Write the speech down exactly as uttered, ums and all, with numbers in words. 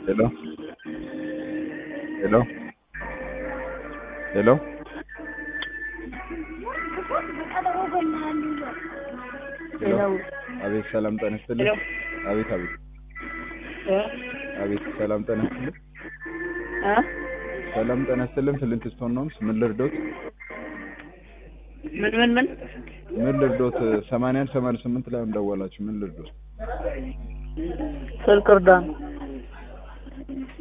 Hello? Hello? Hello? Hello? አቤት ሰላም ጤና ይስጥልኝ። አቤት አቤት አቤት ሰላም ጤና ይስጥልኝ። አ ሰላም ጤና ይስጥልኝ። ፍሊንት ስቶን ነው። ምን ልርዶት? ምን ምን ምን ምን ልርዶት? ሰማንያ አንድ ሰማንያ ስምንት ላይ እንደወላችሁ ምን ልርዶት? ስልክ እርዳን